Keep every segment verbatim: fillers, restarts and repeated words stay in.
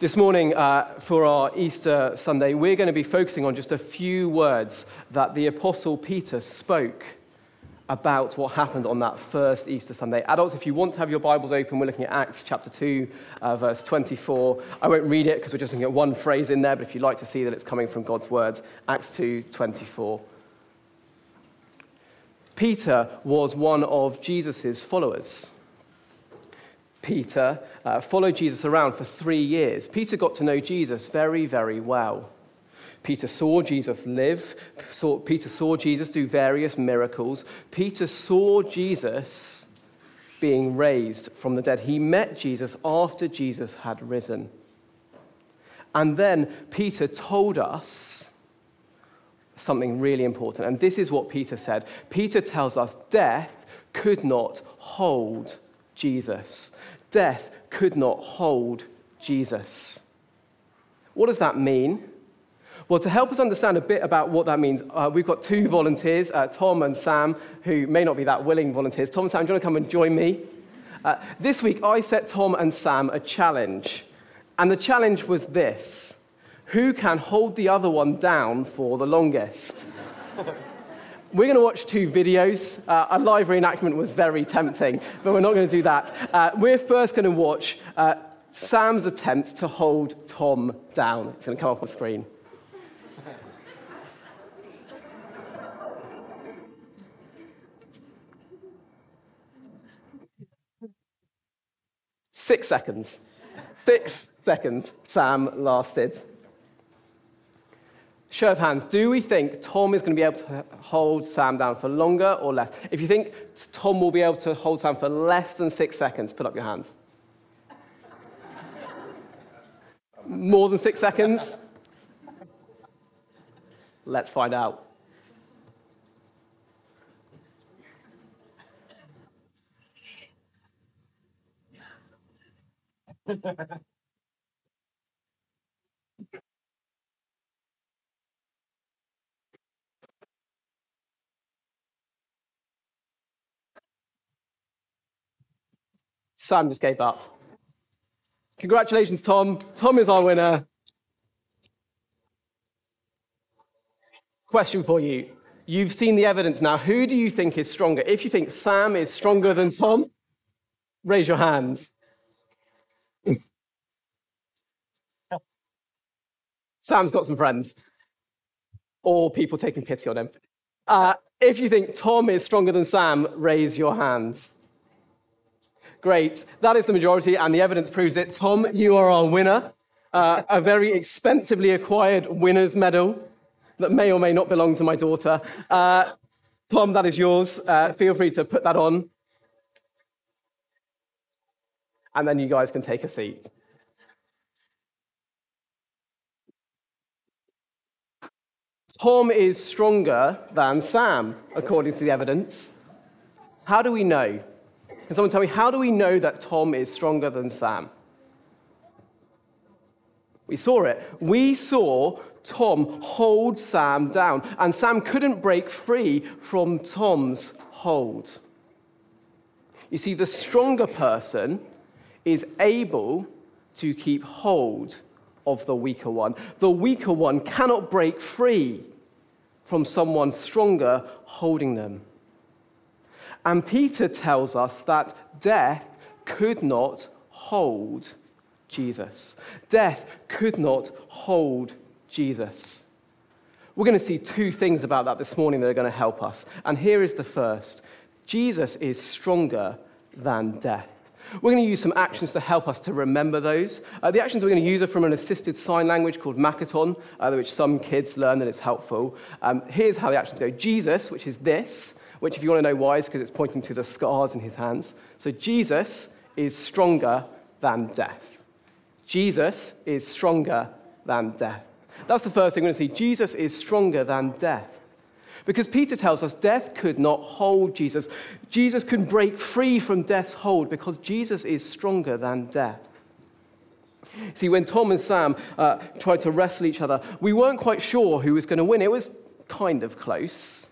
This morning, uh, for our Easter Sunday, we're going to be focusing on just a few words that the Apostle Peter spoke about what happened on that first Easter Sunday. Adults, if you want to have your Bibles open, we're looking at Acts chapter two, uh, verse twenty-four. I won't read it because we're just looking at one phrase in there, but if you'd like to see that it's coming from God's words, Acts two, twenty-four. Peter was one of Jesus' followers. Peter uh, followed Jesus around for three years. Peter got to know Jesus very, very well. Peter saw Jesus live. Saw, Peter saw Jesus do various miracles. Peter saw Jesus being raised from the dead. He met Jesus after Jesus had risen. And then Peter told us something really important. And this is what Peter said. Peter tells us death could not hold Jesus. Death could not hold Jesus. What does that mean? Well, to help us understand a bit about what that means, uh, we've got two volunteers, uh, Tom and Sam, who may not be that willing volunteers. Tom and Sam, do you want to come and join me? Uh, this week, I set Tom and Sam a challenge. And the challenge was this: who can hold the other one down for the longest? We're going to watch two videos. Uh, a live reenactment was very tempting, but we're not going to do that. Uh, we're first going to watch uh, Sam's attempt to hold Tom down. It's going to come up on the screen. Six seconds. Six seconds Sam lasted. Show of hands, do we think Tom is going to be able to hold Sam down for longer or less? If you think Tom will be able to hold Sam for less than six seconds, put up your hands. More than six seconds? Let's find out. Sam just gave up. Congratulations, Tom. Tom is our winner. Question for you. You've seen the evidence now. Who do you think is stronger? If you think Sam is stronger than Tom, raise your hands. Sam's got some friends. Or people taking pity on him. Uh, if you think Tom is stronger than Sam, raise your hands. Great. That is the majority, and the evidence proves it. Tom, you are our winner. Uh, a very expensively acquired winner's medal that may or may not belong to my daughter. Uh, Tom, that is yours. Uh, feel free to put that on. And then you guys can take a seat. Tom is stronger than Sam, according to the evidence. How do we know? Can someone tell me, how do we know that Tom is stronger than Sam? We saw it. We saw Tom hold Sam down, and Sam couldn't break free from Tom's hold. You see, the stronger person is able to keep hold of the weaker one. The weaker one cannot break free from someone stronger holding them. And Peter tells us that death could not hold Jesus. Death could not hold Jesus. We're going to see two things about that this morning that are going to help us. And here is the first. Jesus is stronger than death. We're going to use some actions to help us to remember those. Uh, the actions we're going to use are from an assisted sign language called Makaton, uh, which some kids learn and it's helpful. Um, here's how the actions go. Jesus, which is this, which if you want to know why, is because it's pointing to the scars in his hands. So Jesus is stronger than death. Jesus is stronger than death. That's the first thing we're going to see. Jesus is stronger than death. Because Peter tells us death could not hold Jesus. Jesus can break free from death's hold because Jesus is stronger than death. See, when Tom and Sam uh, tried to wrestle each other, we weren't quite sure who was going to win. It was kind of close.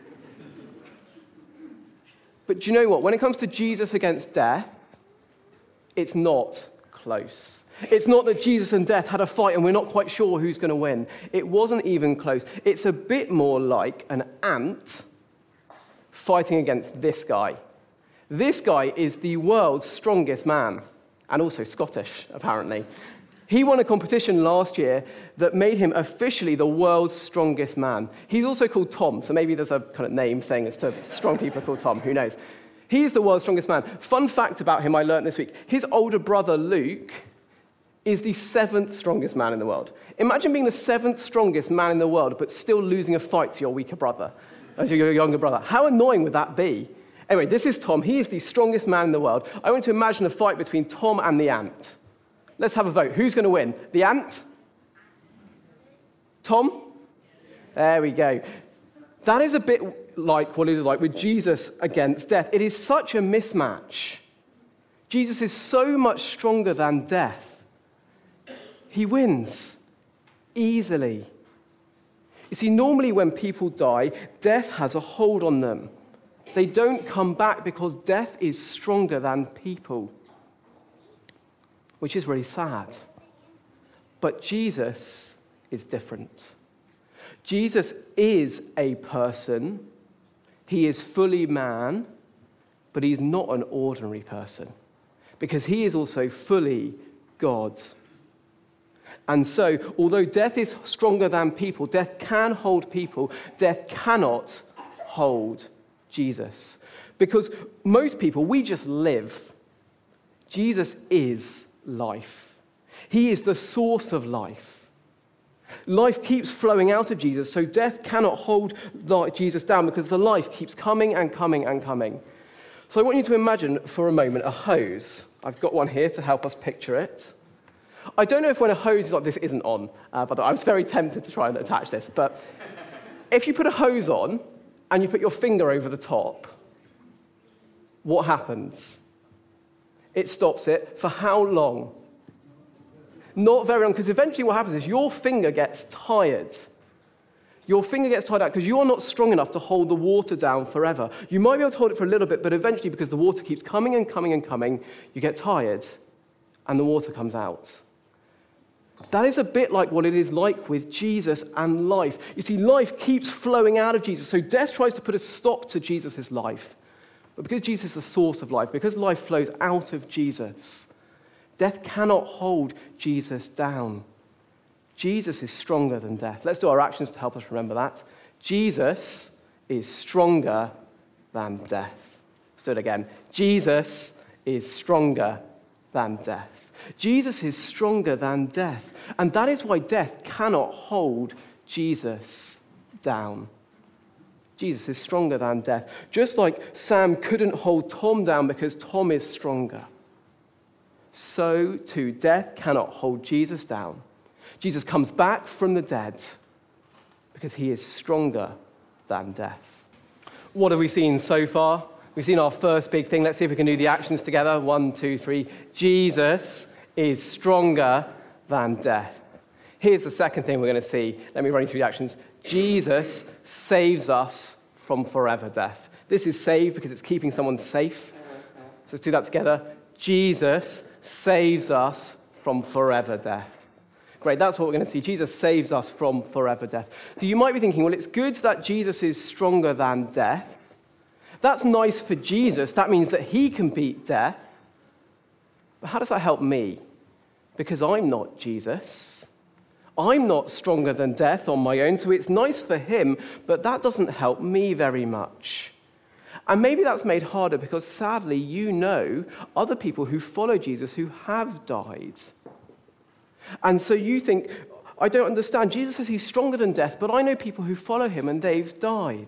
But do you know what? When it comes to Jesus against death, it's not close. It's not that Jesus and death had a fight and we're not quite sure who's going to win. It wasn't even close. It's a bit more like an ant fighting against this guy. This guy is the world's strongest man, and also Scottish, apparently. He won a competition last year that made him officially the world's strongest man. He's also called Tom, so maybe there's a kind of name thing as to strong people are called Tom, who knows. He's the world's strongest man. Fun fact about him I learned this week. His older brother, Luke, is the seventh strongest man in the world. Imagine being the seventh strongest man in the world, but still losing a fight to your weaker brother, as your younger brother. How annoying would that be? Anyway, this is Tom. He is the strongest man in the world. I want to imagine a fight between Tom and the ant. Let's have a vote. Who's going to win? The ant? Tom? There we go. That is a bit like what it is like with Jesus against death. It is such a mismatch. Jesus is so much stronger than death. He wins easily. You see, normally when people die, death has a hold on them. They don't come back because death is stronger than people, which is really sad. But Jesus is different. Jesus is a person. He is fully man, but he's not an ordinary person because he is also fully God. And so, although death is stronger than people, death can hold people, death cannot hold Jesus. Because most people, we just live. Jesus is life. He is the source of life. Life keeps flowing out of Jesus, so death cannot hold Jesus down because the life keeps coming and coming and coming. So I want you to imagine for a moment a hose. I've got one here to help us picture it. I don't know if when a hose is like this isn't on, uh, but I was very tempted to try and attach this. But if you put a hose on and you put your finger over the top, what happens? It stops it for how long? Not very long, because eventually what happens is your finger gets tired. Your finger gets tired out because you are not strong enough to hold the water down forever. You might be able to hold it for a little bit, but eventually, because the water keeps coming and coming and coming, you get tired and the water comes out. That is a bit like what it is like with Jesus and life. You see, life keeps flowing out of Jesus, so death tries to put a stop to Jesus' life. But because Jesus is the source of life, because life flows out of Jesus, death cannot hold Jesus down. Jesus is stronger than death. Let's do our actions to help us remember that. Jesus is stronger than death. Let's do it again. Jesus is stronger than death. Jesus is stronger than death. And that is why death cannot hold Jesus down. Jesus is stronger than death. Just like Sam couldn't hold Tom down because Tom is stronger, so too death cannot hold Jesus down. Jesus comes back from the dead because he is stronger than death. What have we seen so far? We've seen our first big thing. Let's see if we can do the actions together. One, two, three. Jesus is stronger than death. Here's the second thing we're going to see. Let me run you through the actions. Jesus saves us from forever death. This is save because it's keeping someone safe. So let's do that together. Jesus saves us from forever death. Great, that's what we're going to see. Jesus saves us from forever death. So you might be thinking, well, it's good that Jesus is stronger than death. That's nice for Jesus. That means that he can beat death. But how does that help me? Because I'm not Jesus. I'm not stronger than death on my own, so it's nice for him, but that doesn't help me very much. And maybe that's made harder because sadly you know other people who follow Jesus who have died. And so you think, I don't understand. Jesus says he's stronger than death, but I know people who follow him and they've died.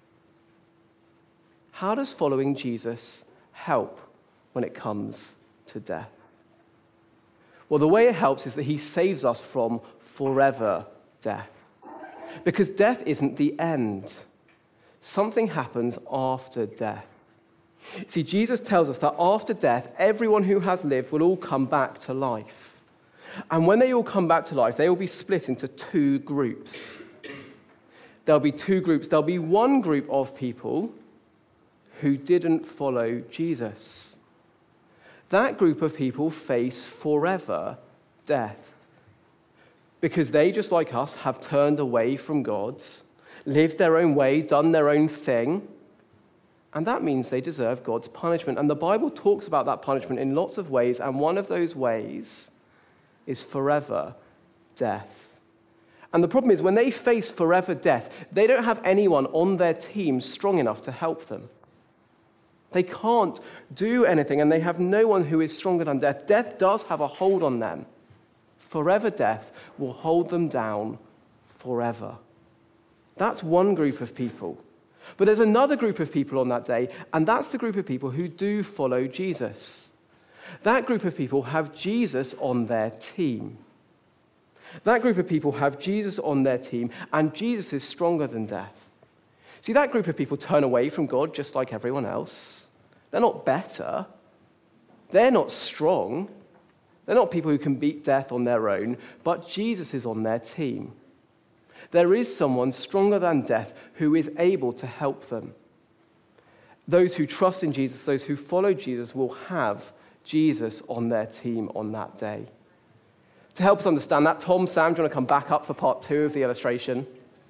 How does following Jesus help when it comes to death? Well, the way it helps is that he saves us from forever death. Because death isn't the end. Something happens after death. See, Jesus tells us that after death, everyone who has lived will all come back to life. And when they all come back to life, they will be split into two groups. There'll be two groups. There'll be one group of people who didn't follow Jesus. That group of people face forever death. Because they, just like us, have turned away from God, lived their own way, done their own thing, and that means they deserve God's punishment. And the Bible talks about that punishment in lots of ways, and one of those ways is forever death. And the problem is, when they face forever death, they don't have anyone on their team strong enough to help them. They can't do anything, and they have no one who is stronger than death. Death does have a hold on them. Forever death will hold them down forever. That's one group of people. But there's another group of people on that day, and that's the group of people who do follow Jesus. That group of people have Jesus on their team. That group of people have Jesus on their team, and Jesus is stronger than death. See, that group of people turn away from God just like everyone else. They're not better. They're not strong. They're not people who can beat death on their own, but Jesus is on their team. There is someone stronger than death who is able to help them. Those who trust in Jesus, those who follow Jesus, will have Jesus on their team on that day. To help us understand that, Tom, Sam, do you want to come back up for part two of the illustration?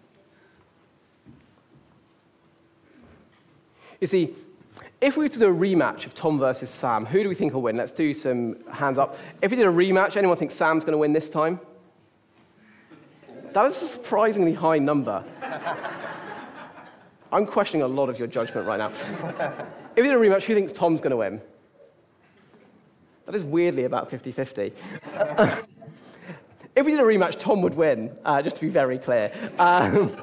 You see, if we were to do a rematch of Tom versus Sam, who do we think will win? Let's do some hands up. If we did a rematch, anyone think Sam's going to win this time? That is a surprisingly high number. I'm questioning a lot of your judgment right now. If we did a rematch, who thinks Tom's going to win? That is weirdly about fifty-fifty. If we did a rematch, Tom would win, uh, just to be very clear. Um,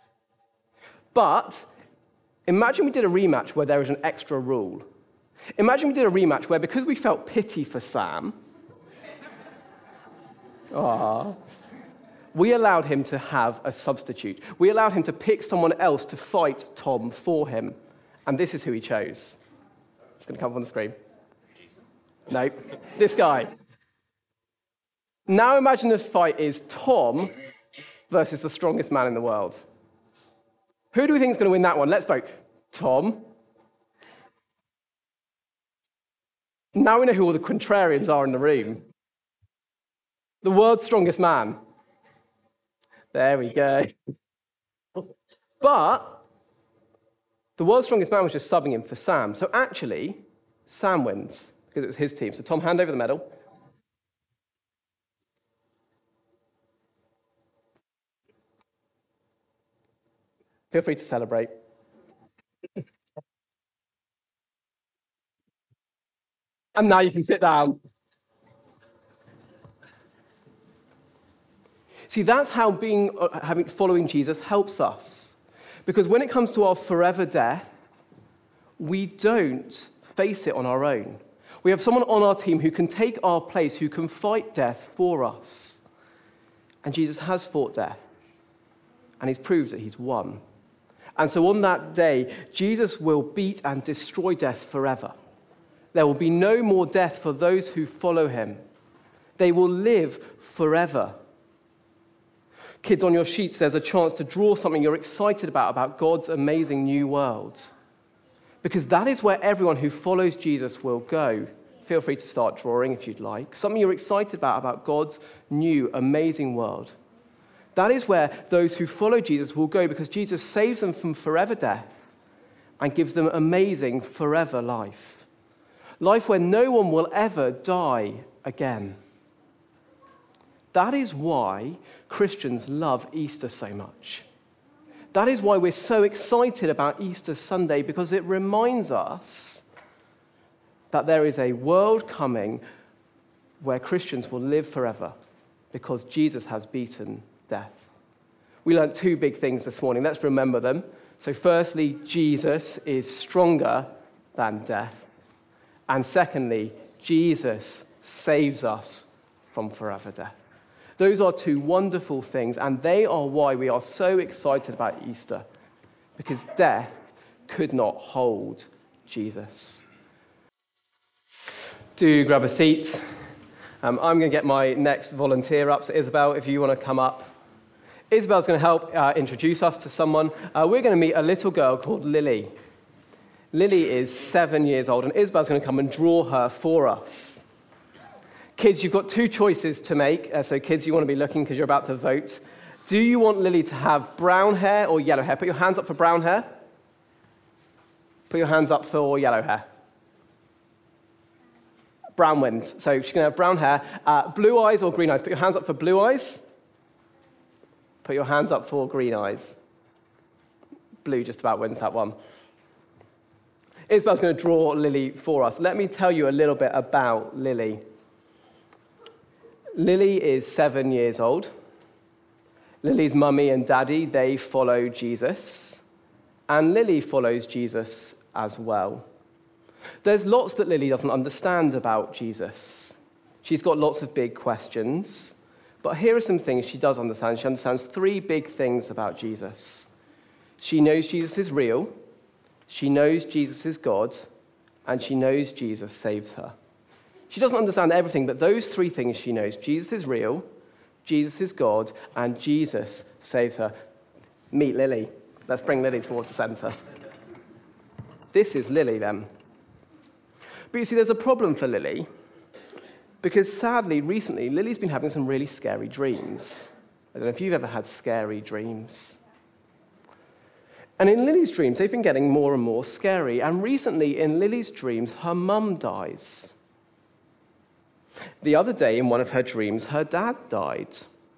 but imagine we did a rematch where there was an extra rule. Imagine we did a rematch where, because we felt pity for Sam, aww, we allowed him to have a substitute. We allowed him to pick someone else to fight Tom for him. And this is who he chose. It's going to come up on the screen. No, this guy. Now imagine this fight is Tom versus the strongest man in the world. Who do we think is going to win that one? Let's vote. Tom. Now we know who all the contrarians are in the room. The world's strongest man. There we go. But the world's strongest man was just subbing him for Sam. So actually, Sam wins because it was his team. So Tom, hand over the medal. Feel free to celebrate. And now you can sit down. See, that's how being, uh, having, following Jesus helps us. Because when it comes to our forever death, we don't face it on our own. We have someone on our team who can take our place, who can fight death for us. And Jesus has fought death. And he's proved that he's won. And so on that day, Jesus will beat and destroy death forever. There will be no more death for those who follow him. They will live forever. Kids, on your sheets, there's a chance to draw something you're excited about, about God's amazing new world. Because that is where everyone who follows Jesus will go. Feel free to start drawing if you'd like. Something you're excited about, about God's new amazing world. That is where those who follow Jesus will go, because Jesus saves them from forever death and gives them amazing forever life. Life where no one will ever die again. That is why Christians love Easter so much. That is why we're so excited about Easter Sunday, because it reminds us that there is a world coming where Christians will live forever because Jesus has beaten death. We learned two big things this morning. Let's remember them. So firstly, Jesus is stronger than death. And secondly, Jesus saves us from forever death. Those are two wonderful things, and they are why we are so excited about Easter, because death could not hold Jesus. Do grab a seat. Um, I'm going to get my next volunteer up. So Isabel, if you want to come up. Isabel's going to help uh, introduce us to someone. Uh, we're going to meet a little girl called Lily. Lily is seven years old, and Isabel's going to come and draw her for us. Kids, you've got two choices to make. Uh, so kids, you want to be looking because you're about to vote. Do you want Lily to have brown hair or yellow hair? Put your hands up for brown hair. Put your hands up for yellow hair. Brown wins. So she's going to have brown hair. Uh, blue eyes or green eyes? Put your hands up for blue eyes. Put your hands up for green eyes. Blue just about wins that one. Isabel's going to draw Lily for us. Let me tell you a little bit about Lily. Lily is seven years old. Lily's mummy and daddy, they follow Jesus. And Lily follows Jesus as well. There's lots that Lily doesn't understand about Jesus. She's got lots of big questions. But here are some things she does understand. She understands three big things about Jesus. She knows Jesus is real. She knows Jesus is God. And she knows Jesus saves her. She doesn't understand everything, but those three things she knows. Jesus is real, Jesus is God, and Jesus saves her. Meet Lily. Let's bring Lily towards the center. This is Lily, then. But you see, there's a problem for Lily, because sadly, recently, Lily's been having some really scary dreams. I don't know if you've ever had scary dreams. And in Lily's dreams, they've been getting more and more scary. And recently, in Lily's dreams, her mum dies. The other day, in one of her dreams, her dad died.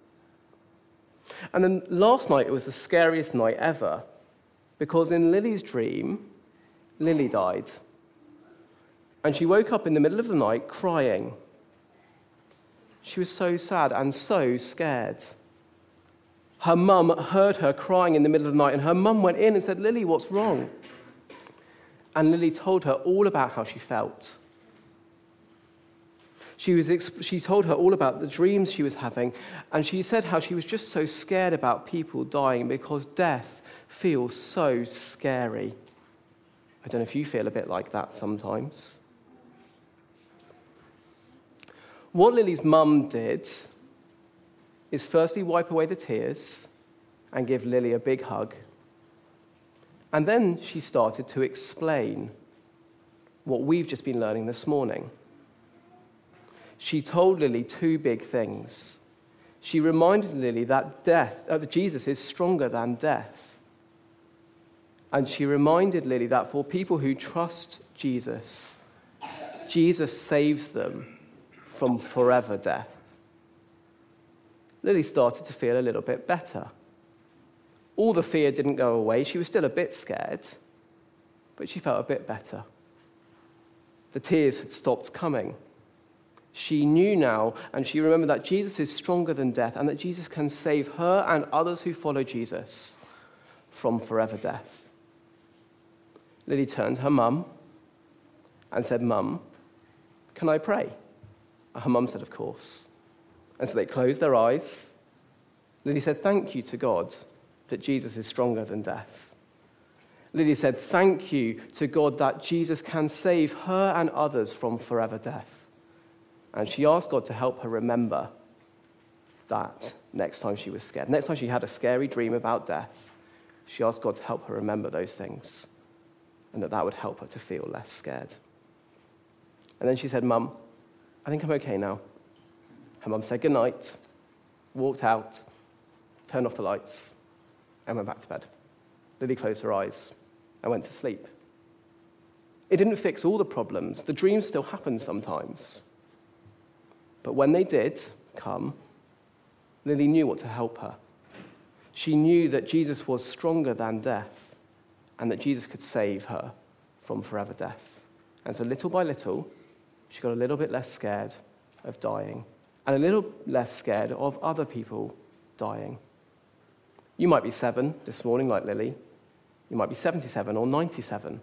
And then last night, it was the scariest night ever, because in Lily's dream, Lily died. And she woke up in the middle of the night crying. She was so sad and so scared. Her mum heard her crying in the middle of the night, and her mum went in and said, "Lily, what's wrong?" And Lily told her all about how she felt. She, was, she told her all about the dreams she was having, and she said how she was just so scared about people dying because death feels so scary. I don't know if you feel a bit like that sometimes. What Lily's mum did is firstly wipe away the tears and give Lily a big hug. And then she started to explain what we've just been learning this morning. She told Lily two big things. She reminded Lily that death, uh, that Jesus is stronger than death. And she reminded Lily that for people who trust Jesus, Jesus saves them from forever death. Lily started to feel a little bit better. All the fear didn't go away. She was still a bit scared, but she felt a bit better. The tears had stopped coming. She knew now, and she remembered that Jesus is stronger than death, and that Jesus can save her and others who follow Jesus from forever death. Lily turned to her mum and said, "Mum, can I pray?" Her mum said, "Of course." And so they closed their eyes. Lily said, "Thank you to God that Jesus is stronger than death." Lily said, "Thank you to God that Jesus can save her and others from forever death." And she asked God to help her remember that next time she was scared. Next time she had a scary dream about death, she asked God to help her remember those things, and that that would help her to feel less scared. And then she said, "Mum, I think I'm okay now." Her mum said goodnight, walked out, turned off the lights, and went back to bed. Lily closed her eyes and went to sleep. It didn't fix all the problems. The dreams still happen sometimes. But when they did come, Lily knew what to help her. She knew that Jesus was stronger than death, and that Jesus could save her from forever death. And so little by little, she got a little bit less scared of dying, and a little less scared of other people dying. You might be seven this morning, like Lily. You might be seventy-seven or ninety-seven.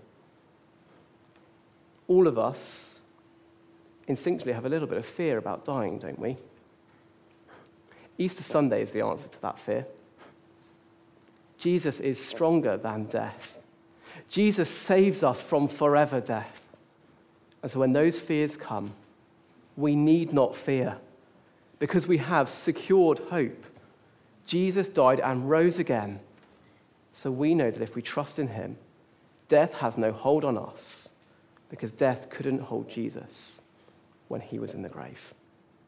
All of us instinctively have a little bit of fear about dying, don't we? Easter Sunday is the answer to that fear. Jesus is stronger than death. Jesus saves us from forever death. And so when those fears come, we need not fear, because we have secured hope. Jesus died and rose again, so we know that if we trust in him, death has no hold on us, because death couldn't hold Jesus when he was in the grave.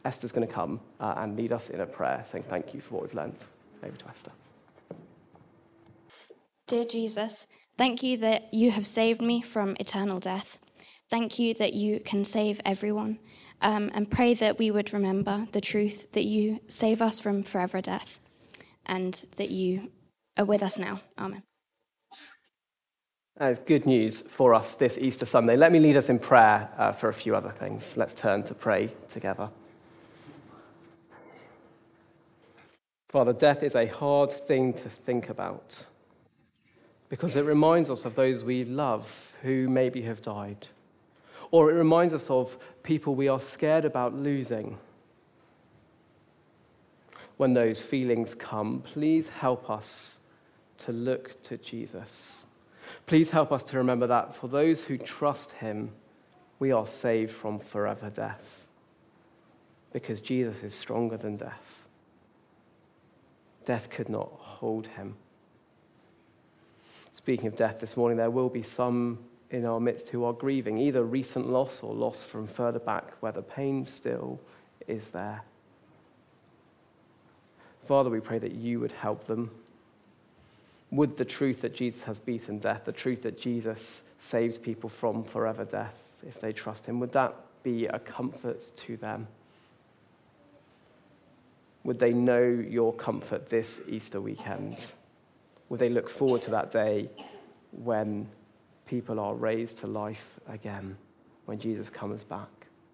Esther's going to come uh, and lead us in a prayer, saying thank you for what we've learned. Over to Esther. Dear Jesus, thank you that you have saved me from eternal death. Thank you that you can save everyone, um, and pray that we would remember the truth that you save us from forever death, and that you are with us now. Amen. That is good news for us this Easter Sunday. Let me lead us in prayer uh, for a few other things. Let's turn to pray together. Father, death is a hard thing to think about because it reminds us of those we love who maybe have died, or it reminds us of people we are scared about losing. When those feelings come, please help us to look to Jesus. Please help us to remember that for those who trust him, we are saved from forever death, because Jesus is stronger than death. Death could not hold him. Speaking of death this morning, there will be some in our midst who are grieving either recent loss or loss from further back where the pain still is there. Father, we pray that you would help them with the truth that Jesus has beaten death, the truth that Jesus saves people from forever death if they trust him. Would that be a comfort to them? Would they know your comfort this Easter weekend? Would they look forward to that day when people are raised to life again, when Jesus comes back?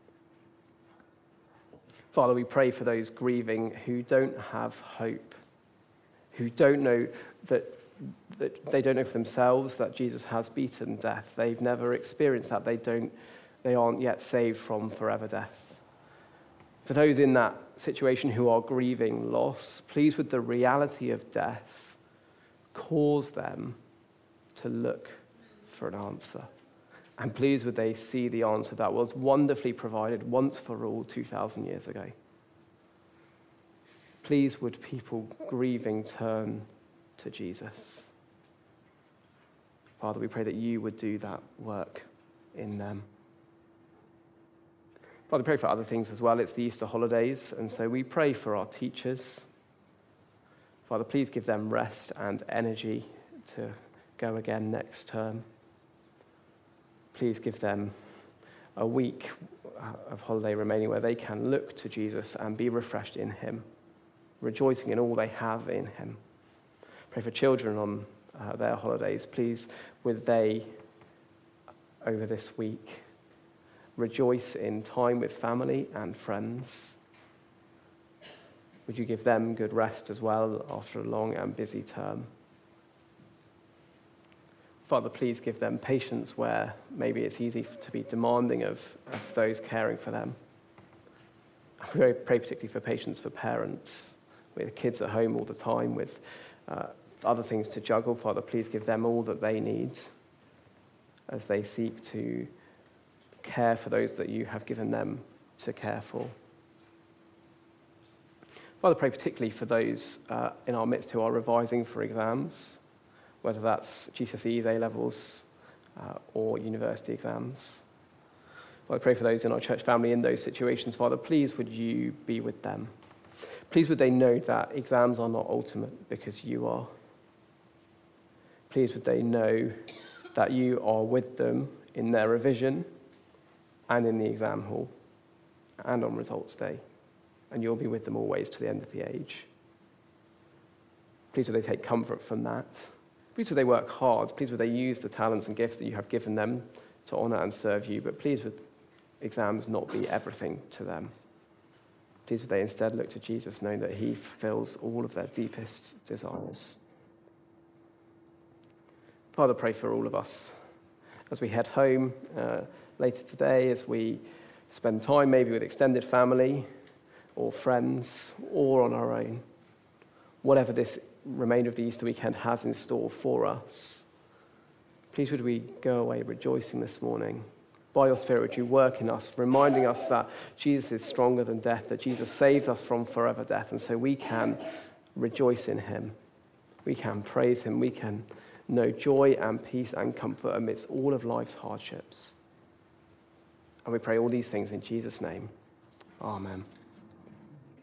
Father, we pray for those grieving who don't have hope, who don't know that, that they don't know for themselves that Jesus has beaten death. They've never experienced that. They don't, they aren't yet saved from forever death. For those in that situation who are grieving loss, please, with the reality of death, cause them to look for an answer. And please, would they see the answer that was wonderfully provided once for all two thousand years ago. Please, would people grieving turn to Jesus. Father, we pray that you would do that work in them. Father, we pray for other things as well. It's the Easter holidays, and so we pray for our teachers. Father, please give them rest and energy to go again next term. Please give them a week of holiday remaining where they can look to Jesus and be refreshed in him, rejoicing in all they have in him. Pray for children on uh, their holidays. Please, would they, over this week, rejoice in time with family and friends? Would you give them good rest as well after a long and busy term? Father, please give them patience where maybe it's easy to be demanding of, of those caring for them. I pray, pray particularly for patience for parents with kids at home all the time, with uh, other things to juggle. Father, please give them all that they need as they seek to care for those that you have given them to care for. Father, pray particularly for those uh, in our midst who are revising for exams, whether that's G C S Es, A-levels, uh, or university exams. Father, I pray for those in our church family in those situations. Father, please would you be with them. Please would they know that exams are not ultimate because you are. Please would they know that you are with them in their revision and in the exam hall and on results day. And you'll be with them always to the end of the age. Please would they take comfort from that. Please would they work hard. Please would they use the talents and gifts that you have given them to honour and serve you. But please would exams not be everything to them. Please would they instead look to Jesus, knowing that he fulfills all of their deepest desires. Father, pray for all of us as we head home uh, later today, as we spend time maybe with extended family or friends or on our own. Whatever this remainder of the Easter weekend has in store for us, please would we go away rejoicing this morning. By your Spirit, would you work in us, reminding us that Jesus is stronger than death, that Jesus saves us from forever death, and so we can rejoice in him. We can praise him. We can know joy and peace and comfort amidst all of life's hardships. And we pray all these things in Jesus' name. Amen.